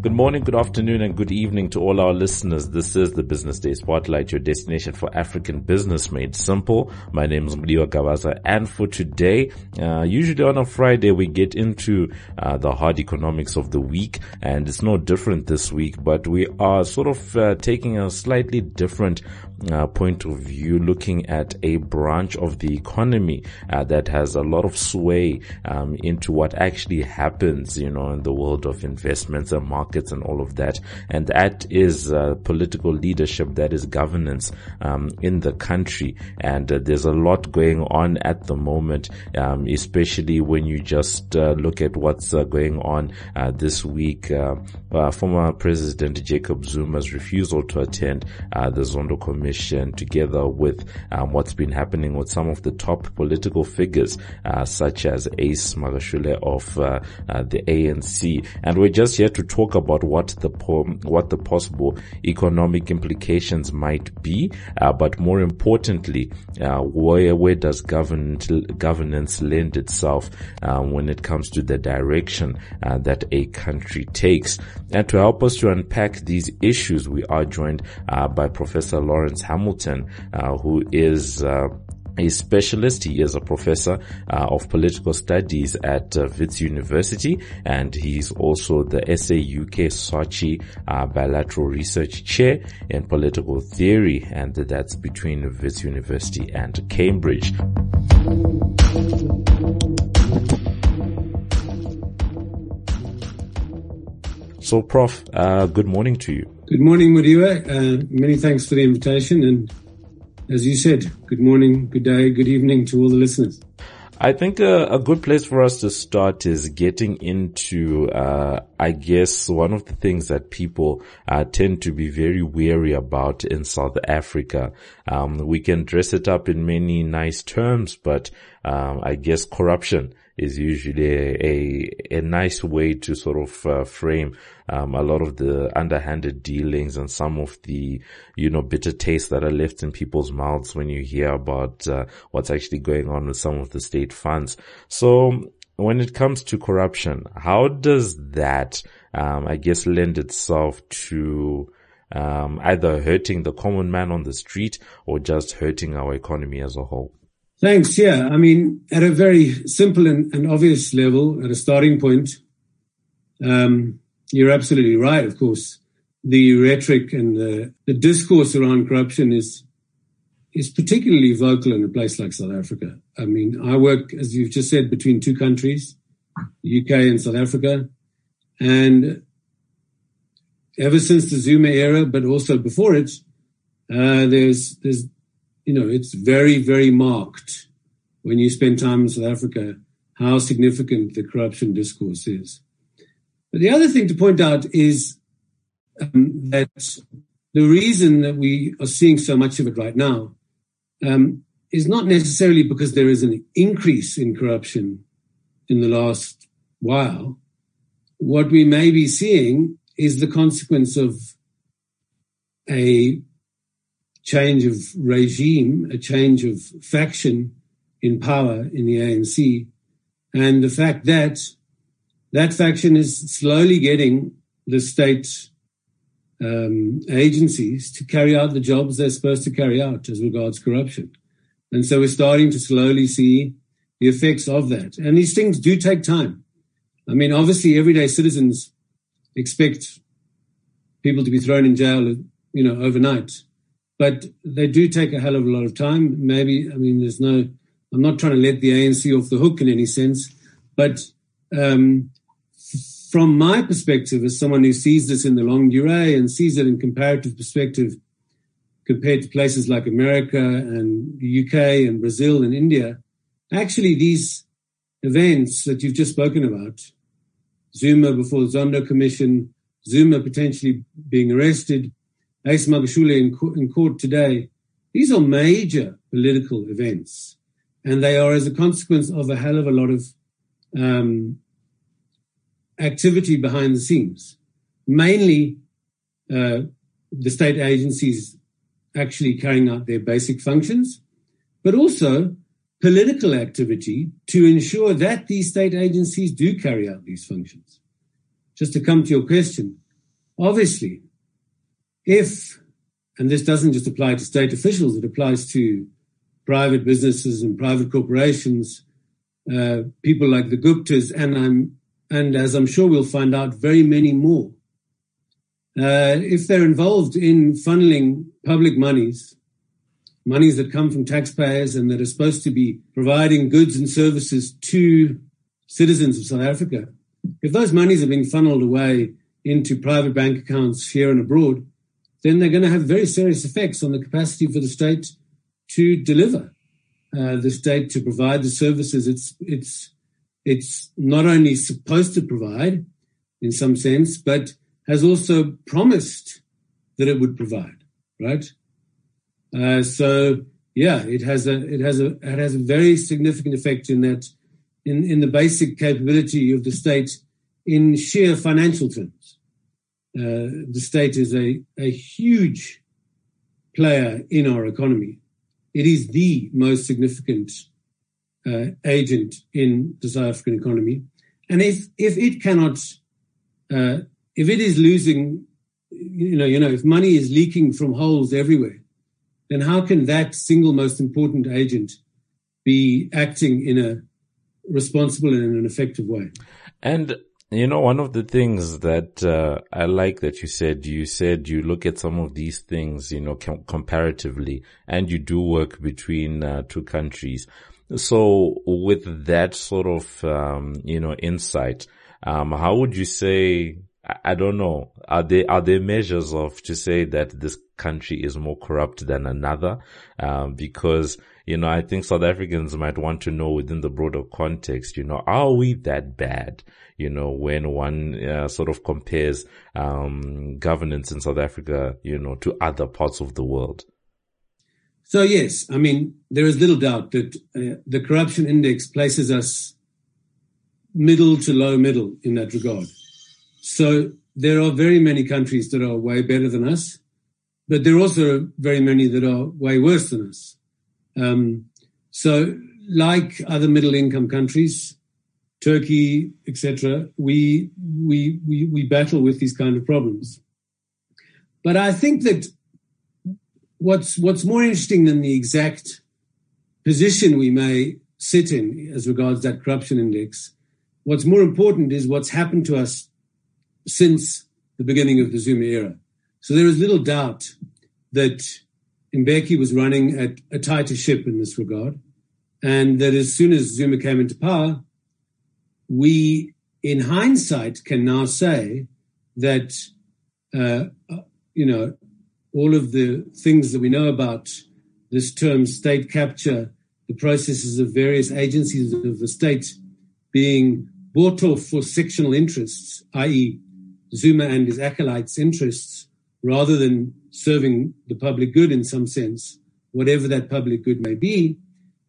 Good morning, good afternoon, and good evening to all our listeners. This is the Business Day Spotlight, your destination for African business made simple. My name is Mudiwa Gawaza, and for today, usually on a Friday, we get into the hard economics of the week, and it's no different this week, but we are sort of taking a slightly different point of view, looking at a branch of the economy that has a lot of sway into what actually happens, in the world of investments and markets and all of that. And that is political leadership, that is governance in the country. And there's a lot going on at the moment, especially when you just look at what's going on this week. Former President Jacob Zuma's refusal to attend the Zondo Commission, together with what's been happening with some of the top political figures, such as Ace Magashule of the ANC. And we're just here to talk about what the possible economic implications might be, but more importantly, where does governance lend itself when it comes to the direction that a country takes. And to help us to unpack these issues, we are joined by Professor Lawrence Hamilton, who is a specialist. He is a professor of political studies at Wits University, and he's also the SA UK Saatchi Bilateral Research Chair in Political Theory, and that's between Wits University and Cambridge. So, Prof, good morning to you. Good morning, Mudiwa. Many thanks for the invitation, and as you said, good morning, good day, good evening to all the listeners. I think a good place for us to start is getting into, I guess, one of the things that people tend to be very wary about in South Africa. We can dress it up in many nice terms, but I guess corruption is usually a nice way to sort of frame a lot of the underhanded dealings and some of the, bitter tastes that are left in people's mouths when you hear about what's actually going on with some of the state funds. So when it comes to corruption, how does that, I guess, lend itself to either hurting the common man on the street or just hurting our economy as a whole? Thanks. Yeah. I mean, at a very simple and obvious level, at a starting point, you're absolutely right. Of course, the rhetoric and the discourse around corruption is particularly vocal in a place like South Africa. I mean, I work, as you've just said, between two countries, the UK and South Africa. And ever since the Zuma era, but also before it, there's it's very, very marked when you spend time in South Africa, how significant the corruption discourse is. But the other thing to point out is that the reason that we are seeing so much of it right now is not necessarily because there is an increase in corruption in the last while. What we may be seeing is the consequence of a change of regime, a change of faction in power in the ANC, and the fact that that faction is slowly getting the state agencies to carry out the jobs they're supposed to carry out as regards corruption. And so we're starting to slowly see the effects of that. And these things do take time. I mean, obviously, everyday citizens expect people to be thrown in jail, overnight. But they do take a hell of a lot of time. Maybe, I'm not trying to let the ANC off the hook in any sense. But from my perspective, as someone who sees this in the longue durée and sees it in comparative perspective compared to places like America and the UK and Brazil and India, actually these events that you've just spoken about, Zuma before the Zondo Commission, Zuma potentially being arrested, Ace Magashule in court today, these are major political events. And they are as a consequence of a hell of a lot of activity behind the scenes. Mainly the state agencies actually carrying out their basic functions, but also political activity to ensure that these state agencies do carry out these functions. Just to come to your question, obviously, and this doesn't just apply to state officials, it applies to private businesses and private corporations, people like the Guptas, and as I'm sure we'll find out, very many more. If they're involved in funneling public monies that come from taxpayers and that are supposed to be providing goods and services to citizens of South Africa, if those monies are being funneled away into private bank accounts here and abroad, then they're going to have very serious effects on the capacity for the state to deliver, the state to provide the services it's not only supposed to provide in some sense, but has also promised that it would provide, right? So yeah, it has a very significant effect in that, in the basic capability of the state in sheer financial terms. The state is a huge player in our economy. It is the most significant agent in the South African economy. And if it cannot, if it is losing, if money is leaking from holes everywhere, then how can that single most important agent be acting in a responsible and in an effective way? And one of the things that I like that you said you look at some of these things, comparatively, and you do work between two countries. So with that sort of, insight, how would you say, I don't know, are there measures to say that this country is more corrupt than another? Because, I think South Africans might want to know within the broader context, are we that bad? When one sort of compares governance in South Africa, to other parts of the world. So yes, I mean, there is little doubt that the corruption index places us middle to low middle in that regard. So there are very many countries that are way better than us, but there are also very many that are way worse than us. So like other middle income countries, Turkey, etc., we battle with these kind of problems. But I think that what's more interesting than the exact position we may sit in as regards that corruption index, what's more important is what's happened to us since the beginning of the Zuma era. So there is little doubt that Mbeki was running at a tighter ship in this regard, and that as soon as Zuma came into power, we, in hindsight, can now say that, all of the things that we know about this term state capture, the processes of various agencies of the state being bought off for sectional interests, i.e. Zuma and his acolytes' interests, rather than serving the public good in some sense, whatever that public good may be.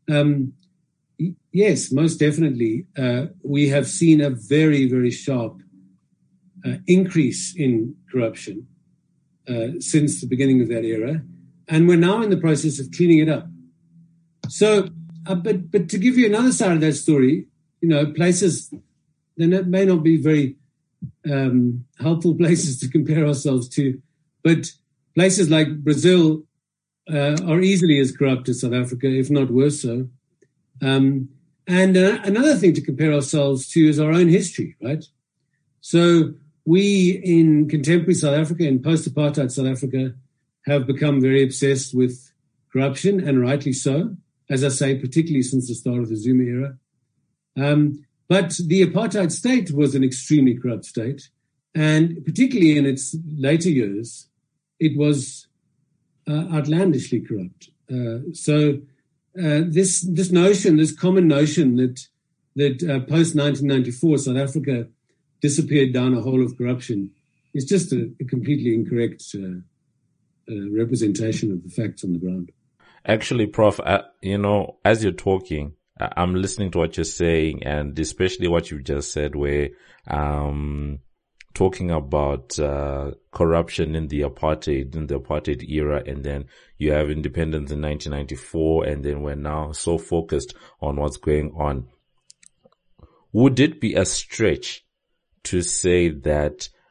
Yes, most definitely. We have seen a very, very sharp increase in corruption since the beginning of that era, and we're now in the process of cleaning it up. So, but to give you another side of that story, places that may not be very helpful places to compare ourselves to, but places like Brazil are easily as corrupt as South Africa, if not worse so. And another thing to compare ourselves to is our own history, right? So we in contemporary South Africa, in post-apartheid South Africa, have become very obsessed with corruption, and rightly so, as I say, particularly since the start of the Zuma era. But the apartheid state was an extremely corrupt state, and particularly in its later years, it was outlandishly corrupt. So this notion, this common notion that post-1994 South Africa disappeared down a hole of corruption is just a completely incorrect representation of the facts on the ground. Actually, Prof, as you're talking, I'm listening to what you're saying, and especially what you just said, where talking about corruption in the apartheid era, and then you have independence in 1994, and then we're now so focused on what's going on. Would it be a stretch to say that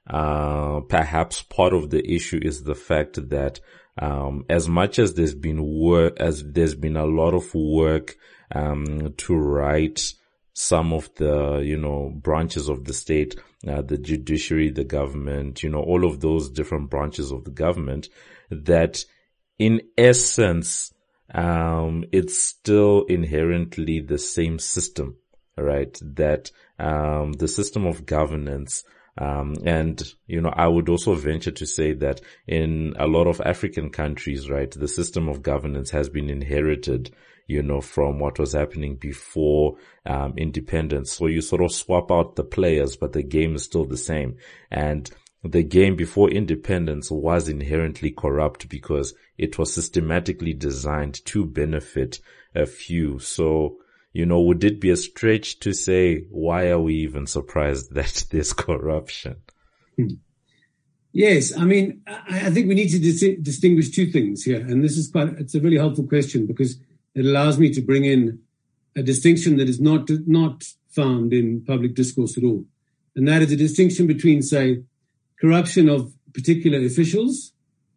perhaps part of the issue is the fact that as much as there's been a lot of work to write some of the, branches of the state, the judiciary, the government, all of those different branches of the government, that in essence, it's still inherently the same system, right? That, the system of governance, and, I would also venture to say that in a lot of African countries, right, the system of governance has been inherited, from what was happening before, independence. So you sort of swap out the players, but the game is still the same. And the game before independence was inherently corrupt because it was systematically designed to benefit a few. So, would it be a stretch to say, why are we even surprised that there's corruption? Yes. I mean, I think we need to distinguish two things here. And this is it's a really helpful question because it allows me to bring in a distinction that is not found in public discourse at all. And that is a distinction between, say, corruption of particular officials,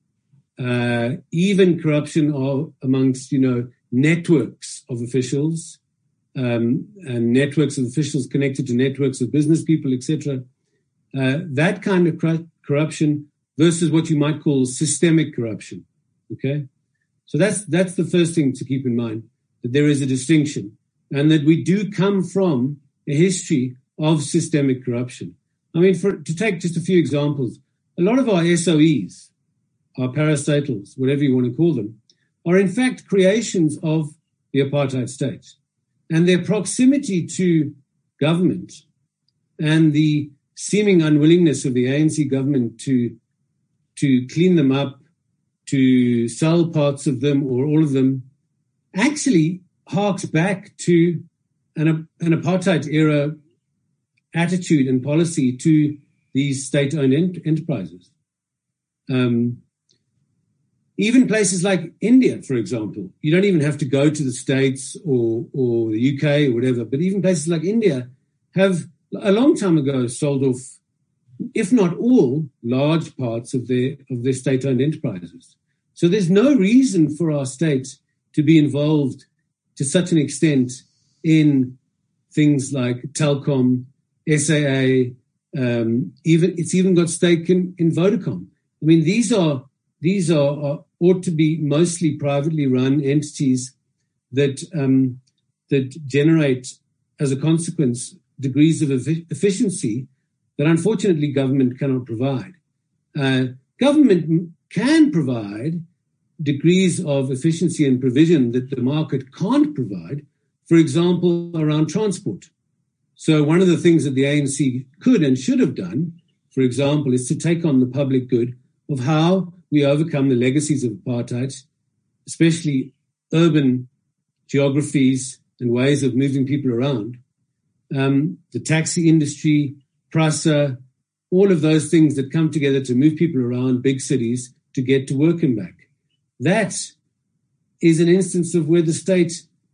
even corruption amongst, networks of officials, and networks of officials connected to networks of business people, etc. That kind of corruption versus what you might call systemic corruption. Okay, so that's the first thing to keep in mind, that there is a distinction, and that we do come from a history of systemic corruption. I mean, to take just a few examples, a lot of our SOEs, our parastatals, whatever you want to call them, are in fact creations of the apartheid state. And their proximity to government and the seeming unwillingness of the ANC government to clean them up, to sell parts of them or all of them, actually harks back to an apartheid era attitude and policy to these state-owned enterprises. Even places like India, for example, you don't even have to go to the States or the UK or whatever, but even places like India have a long time ago sold off, if not all, large parts of their state-owned enterprises. So there's no reason for our state to be involved to such an extent in things like Telkom, SAA, it's even got stake in Vodacom. I mean, these are ought to be mostly privately run entities that generate, as a consequence, degrees of efficiency that unfortunately government cannot provide. Government can provide degrees of efficiency and provision that the market can't provide, for example, around transport. So one of the things that the ANC could and should have done, for example, is to take on the public good of how we overcome the legacies of apartheid, especially urban geographies and ways of moving people around. The taxi industry, PRASA, all of those things that come together to move people around big cities to get to work and back. That is an instance of where the state,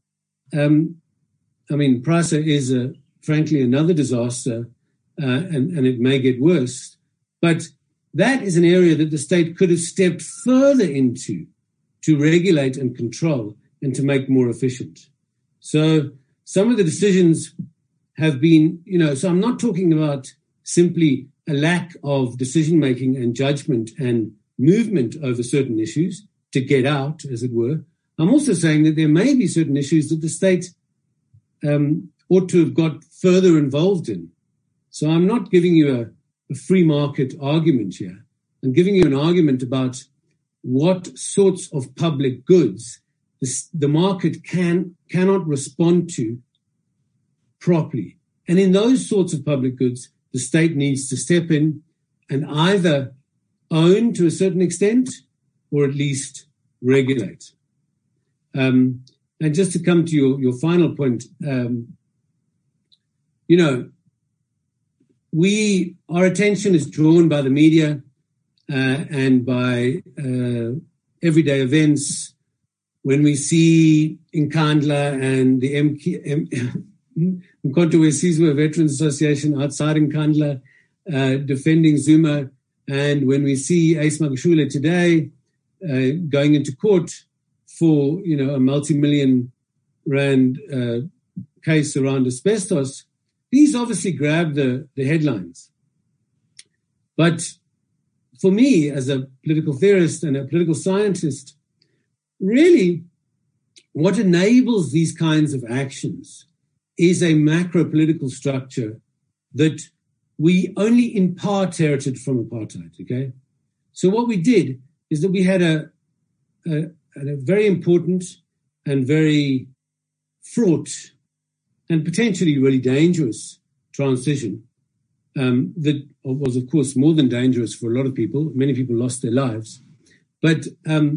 PRASA is frankly another disaster, and it may get worse, but that is an area that the state could have stepped further into to regulate and control and to make more efficient. So some of the decisions have been, so I'm not talking about simply a lack of decision-making and judgment and movement over certain issues to get out, as it were. I'm also saying that there may be certain issues that the state ought to have got further involved in. So I'm not giving you a free market argument here. I'm giving you an argument about what sorts of public goods the market cannot respond to properly. And in those sorts of public goods, the state needs to step in and either own to a certain extent or at least regulate. And just to come to your final point, our attention is drawn by the media and by everyday events. When we see Nkandla and the Mkhonto we Sizwe Veterans Association outside Nkandla, defending Zuma, and when we see Ace Magashule today going into court for, a multi-million rand case around asbestos, these obviously grab the headlines. But for me, as a political theorist and a political scientist, really what enables these kinds of actions is a macro-political structure that we only in part inherited from apartheid, okay? So what we did is that we had a very important and very fraught and potentially really dangerous transition that was, of course, more than dangerous for a lot of people. Many people lost their lives. But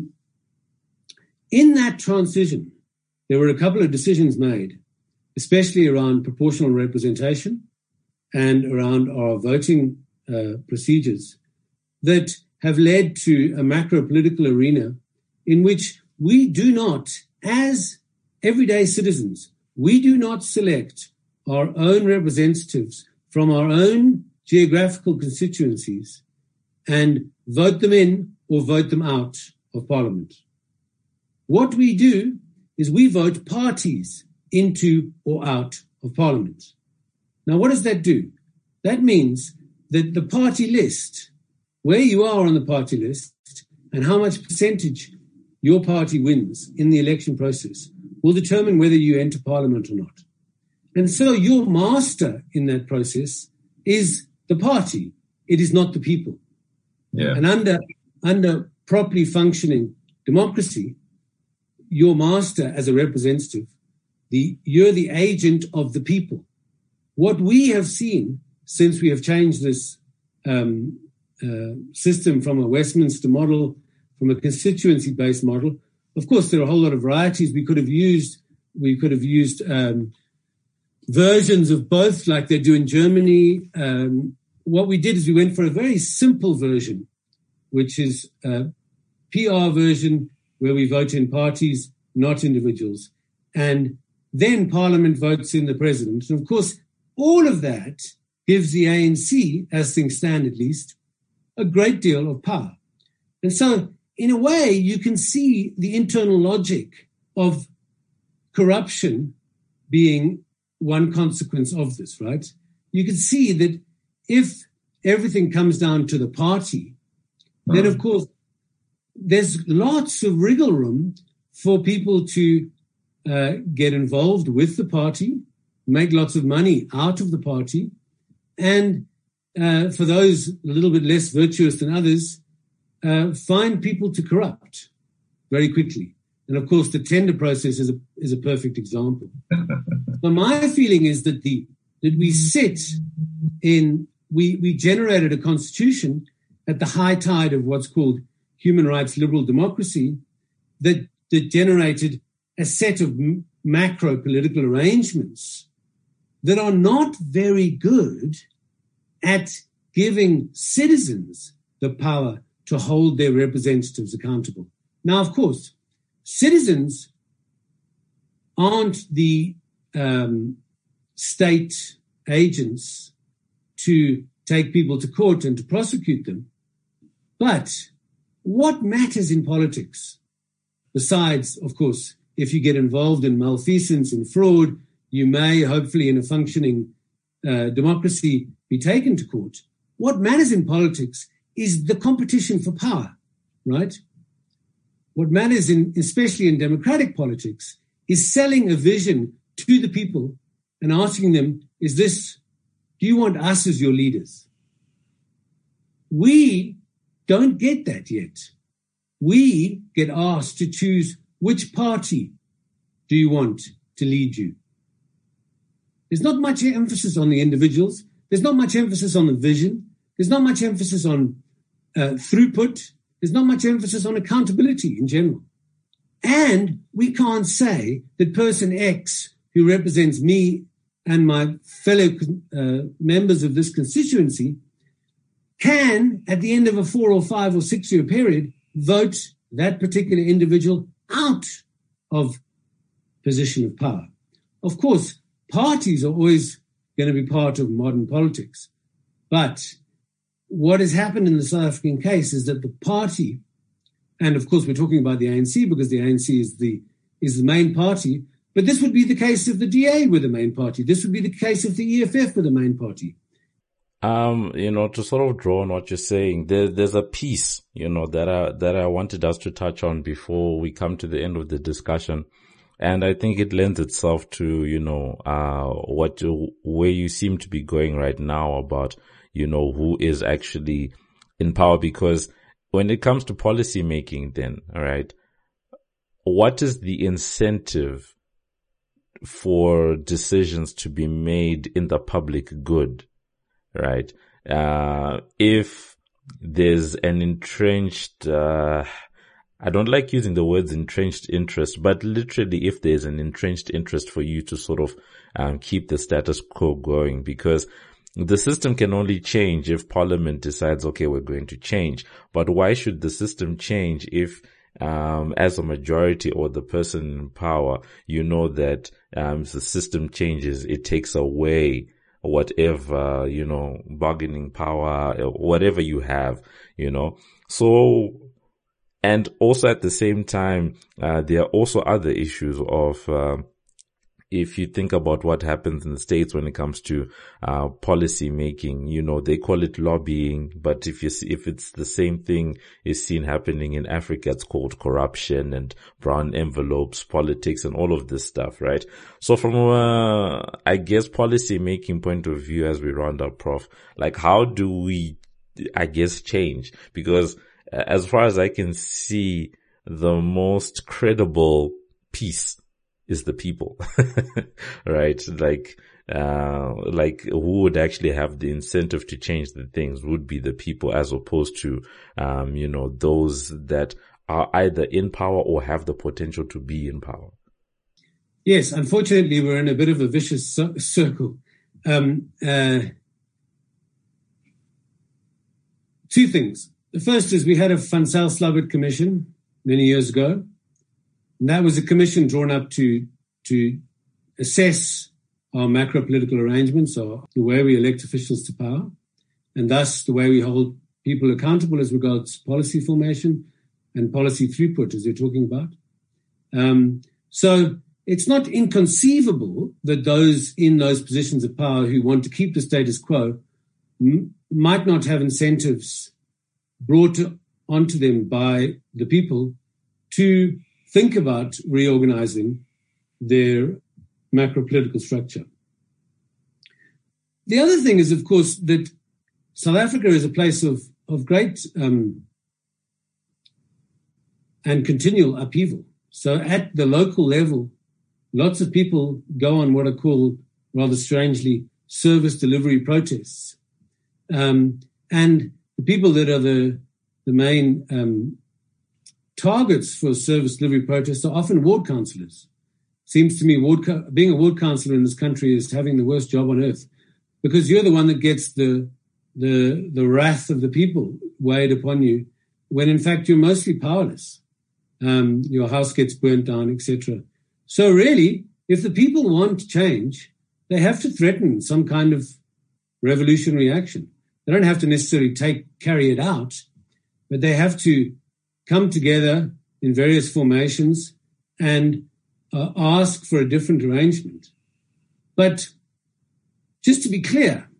in that transition, there were a couple of decisions made, especially around proportional representation and around our voting procedures, that have led to a macro-political arena in which we do not, as everyday citizens, we do not select our own representatives from our own geographical constituencies and vote them in or vote them out of Parliament. What we do is we vote parties into or out of Parliament. Now, what does that do? That means that the party list, where you are on the party list and how much percentage your party wins in the election process will determine whether you enter Parliament or not. And so your master in that process is the party. It is not the people. Yeah. And under properly functioning democracy, your master as a representative, you're the agent of the people. What we have seen since we have changed this system from a Westminster model, from a constituency-based model, of course, there are a whole lot of varieties we could have used. We could have used versions of both, like they do in Germany. What we did is we went for a very simple version, which is a PR version where we vote in parties, not individuals. And then Parliament votes in the president. And of course, all of that gives the ANC, as things stand at least, a great deal of power. And so, in a way, you can see the internal logic of corruption being one consequence of this, right? You can see that if everything comes down to the party, then, of course, there's lots of wriggle room for people to get involved with the party, make lots of money out of the party, and for those a little bit less virtuous than others, find people to corrupt very quickly. And of course, the tender process is a perfect example. But my feeling is that we generated a constitution at the high tide of what's called human rights liberal democracy that generated a set of macro political arrangements that are not very good at giving citizens the power to hold their representatives accountable. Now, of course, citizens aren't the state agents to take people to court and to prosecute them. But what matters in politics, besides, of course, if you get involved in malfeasance and fraud, you may, hopefully in a functioning democracy, be taken to court. What matters in politics is the competition for power, right? What matters, especially in democratic politics, is selling a vision to the people and asking them, do you want us as your leaders? We don't get that yet. We get asked to choose which party do you want to lead you. There's not much emphasis on the individuals. There's not much emphasis on the vision. There's not much emphasis on throughput. There's not much emphasis on accountability in general. And we can't say that person X, who represents me and my fellow members of this constituency, can, at the end of a 4 or 5 or 6 year period, vote that particular individual out of position of power. Of course, parties are always going to be part of modern politics, But what has happened in the South African case is that the party, and of course we're talking about the ANC because the ANC is the main party, but this would be the case if the DA were the main party. This would be the case if the EFF were the main party. To sort of draw on what you're saying, there's a piece, that I wanted us to touch on before we come to the end of the discussion. And I think it lends itself to, where you seem to be going right now about, who is actually in power. Because when it comes to policy making then, all right, what is the incentive for decisions to be made in the public good, right? If there's an entrenched, I don't like using the words entrenched interest, but literally if there's an entrenched interest for you to sort of keep the status quo going, because the system can only change if Parliament decides, okay, we're going to change. But why should the system change if as a majority or the person in power, that the system changes, it takes away whatever, bargaining power, whatever you have, So, and also at the same time, there are also other issues of, if you think about what happens in the States when it comes to policy making, they call it lobbying, but if it's the same thing is seen happening in Africa, it's called corruption and brown envelopes, politics, and all of this stuff, right? So from I guess policy making point of view, as we round up, Prof, like how do we, change? Because as far as I can see, the most credible piece is the people, right? Like who would actually have the incentive to change the things would be the people, as opposed to, those that are either in power or have the potential to be in power. Yes, unfortunately, we're in a bit of a vicious circle. Two things. The first is we had a Van Zyl-Slabbert commission many years ago. And that was a commission drawn up to assess our macro-political arrangements, or the way we elect officials to power, and thus the way we hold people accountable as regards policy formation and policy throughput, as you're talking about. So it's not inconceivable that those in those positions of power who want to keep the status quo might not have incentives brought onto them by the people to think about reorganizing their macro-political structure. The other thing is, of course, that South Africa is a place of great and continual upheaval. So at the local level, lots of people go on what are called, rather strangely, service delivery protests. And the people that are the main targets for service delivery protests are often ward councillors. Seems to me being a ward councillor in this country is having the worst job on earth, because you're the one that gets the wrath of the people weighed upon you, when in fact you're mostly powerless. Your house gets burnt down, etc. So really, if the people want change, they have to threaten some kind of revolutionary action. They don't have to necessarily carry it out, but they have to come together in various formations and ask for a different arrangement. But just to be clear,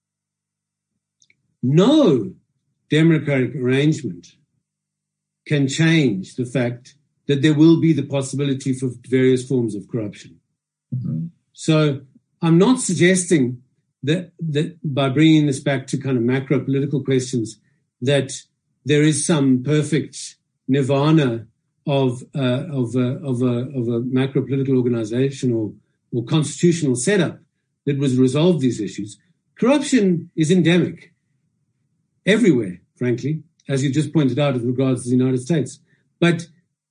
no democratic arrangement can change the fact that there will be the possibility for various forms of corruption. Mm-hmm. So I'm not suggesting that by bringing this back to kind of macro political questions, that there is some perfect nirvana of a macro political organization or constitutional setup that would resolve these issues. Corruption is endemic everywhere, frankly, as you just pointed out with regards to the United States. But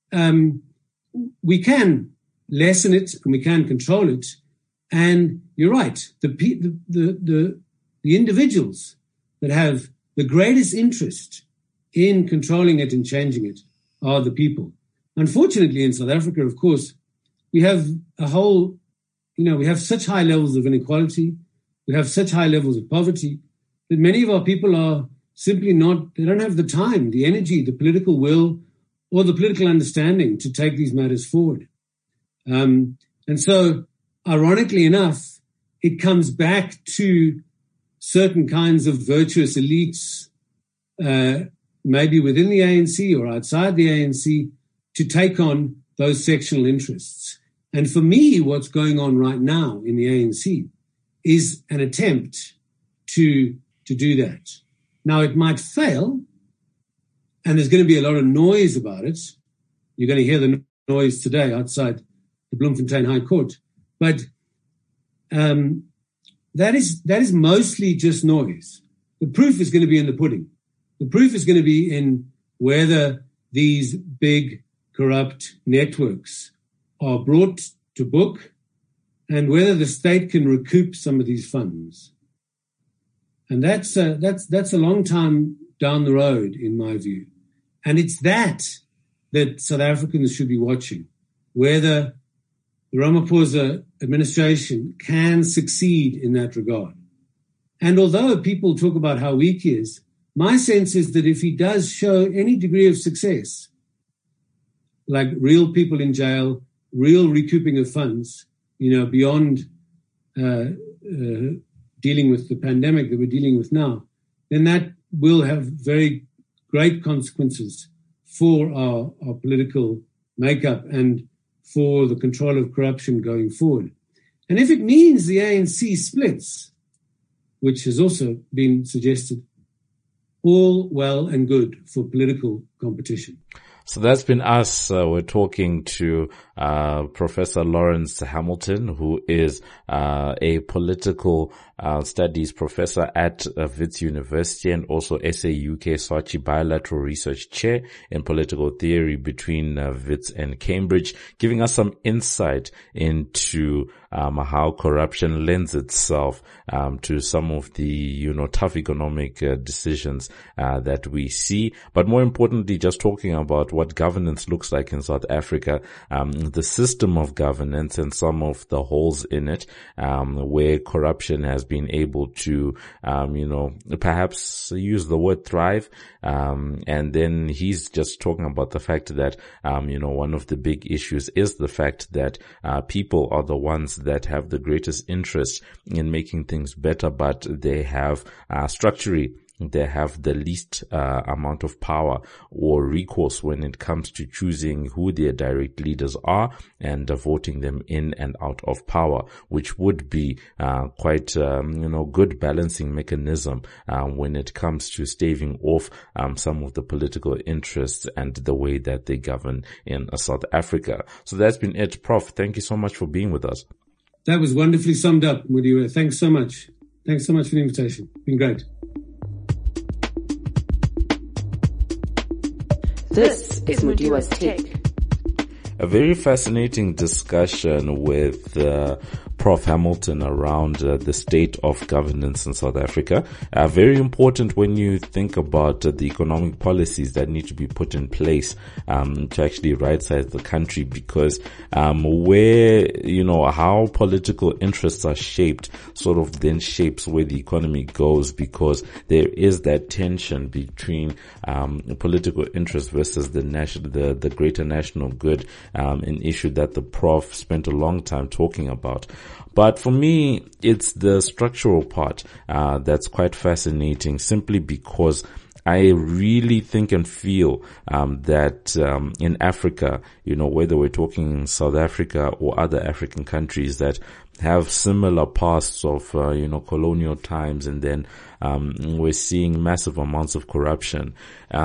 we can lessen it and we can control it. And you're right, the individuals that have the greatest interest in controlling it and changing it are the people. Unfortunately, in South Africa, of course, we have we have such high levels of inequality, we have such high levels of poverty, that many of our people are simply they don't have the time, the energy, the political will, or the political understanding to take these matters forward. And so, ironically enough, it comes back to certain kinds of virtuous elites, maybe within the ANC or outside the ANC, to take on those sectional interests. And for me, what's going on right now in the ANC is an attempt to do that. Now, it might fail, and there's going to be a lot of noise about it. You're going to hear the noise today outside the Bloemfontein High Court. But that is mostly just noise. The proof is going to be in the pudding. The proof is going to be in whether these big corrupt networks are brought to book and whether the state can recoup some of these funds. And that's a long time down the road, in my view. And it's that South Africans should be watching, whether the Ramaphosa administration can succeed in that regard. And although people talk about how weak he is, my sense is that if he does show any degree of success, like real people in jail, real recouping of funds, beyond dealing with the pandemic that we're dealing with now, then that will have very great consequences for our political makeup and for the control of corruption going forward. And if it means the ANC splits, which has also been suggested, all well and good for political competition. So that's been us. We're talking to Professor Lawrence Hamilton, who is a political studies professor at Wits University and also SA-UK Saatchi Bilateral Research Chair in Political Theory between Wits and Cambridge, giving us some insight into how corruption lends itself to some of the tough economic decisions that we see, but more importantly, just talking about what governance looks like in South Africa, the system of governance and some of the holes in it, where corruption has been able to, perhaps use the word thrive. And then he's just talking about the fact that, one of the big issues is the fact that, people are the ones that have the greatest interest in making things better, but they have, structurally, they have the least amount of power or recourse when it comes to choosing who their direct leaders are and voting them in and out of power, which would be quite good balancing mechanism when it comes to staving off some of the political interests and the way that they govern in South Africa. So that's been it. Prof, thank you so much for being with us. That was wonderfully summed up, Mudiwa. Thanks so much. Thanks so much for the invitation. It's been great. This is Mudiwa's Take. A very fascinating discussion with Prof. Hamilton around the state of governance in South Africa. Very important when you think about the economic policies that need to be put in place to actually right-size the country, because where, how political interests are shaped sort of then shapes where the economy goes, because there is that tension between political interest versus the greater national good, an issue that the Prof spent a long time talking about. But for me, it's the structural part that's quite fascinating, simply because I really think and feel that in Africa, whether we're talking South Africa or other African countries that have similar pasts of colonial times, and then we're seeing massive amounts of corruption,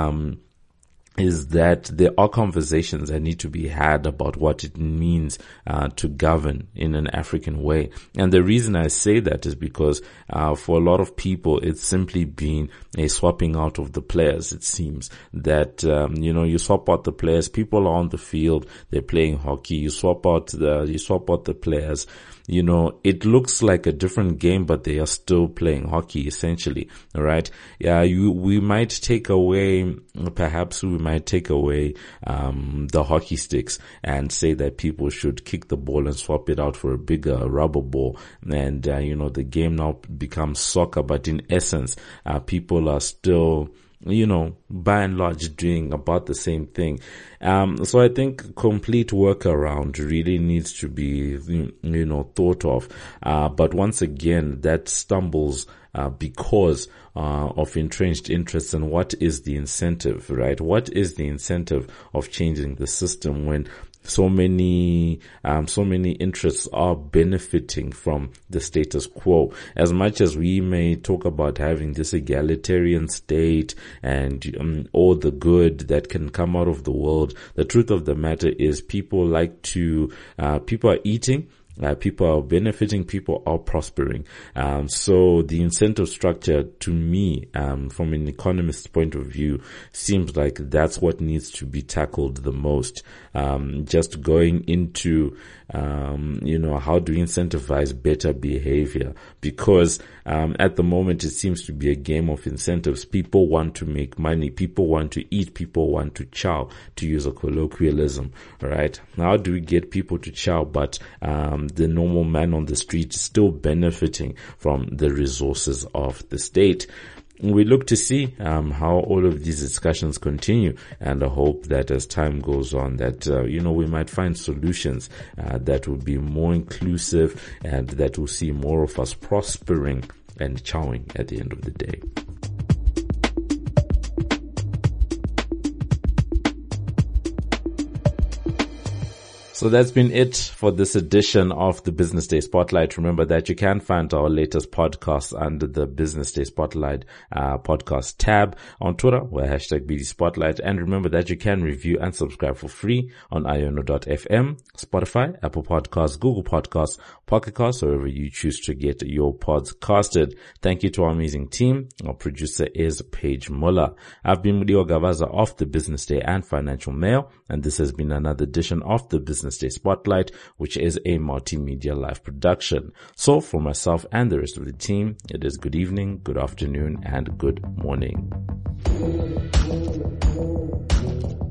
is that there are conversations that need to be had about what it means to govern in an African way. And the reason I say that is because for a lot of people, it's simply been a swapping out of the players. It seems that you swap out the players, people are on the field, they're playing hockey, you swap out the players, it looks like a different game, but they are still playing hockey essentially. All right. Yeah. We might take away the hockey sticks and say that people should kick the ball and swap it out for a bigger rubber ball. And, the game now becomes soccer, but in essence, people are still, by and large doing about the same thing. So I think complete workaround really needs to be, thought of. But once again, that stumbles, because, of entrenched interests. And what is the incentive, right? What is the incentive of changing the system when so many interests are benefiting from the status quo? As much as we may talk about having this egalitarian state and all the good that can come out of the world, the truth of the matter is people are eating. People are benefiting, people are prospering. So the incentive structure to me, from an economist's point of view, seems like that's what needs to be tackled the most. Just going into, how do we incentivize better behavior? Because, at the moment it seems to be a game of incentives. People want to make money. People want to eat. People want to chow, to use a colloquialism, right? How do we get people to chow, but, the normal man on the street is still benefiting from the resources of the state? We look to see how all of these discussions continue, and I hope that as time goes on that we might find solutions that will be more inclusive and that will see more of us prospering and chowing at the end of the day. So that's been it for this edition of the Business Day Spotlight. Remember that you can find our latest podcasts under the Business Day Spotlight podcast tab on Twitter, where #BD Spotlight. And remember that you can review and subscribe for free on iono.fm, Spotify, Apple Podcasts, Google Podcasts, Pocket Casts, wherever you choose to get your pods casted. Thank you to our amazing team. Our producer is Paige Muller. I've been Mudiwa Gavaza of the Business Day and Financial Mail, and this has been another edition of the Business Day Spotlight, which is a multimedia live production. So for myself and the rest of the team, it is good evening, good afternoon, and good morning.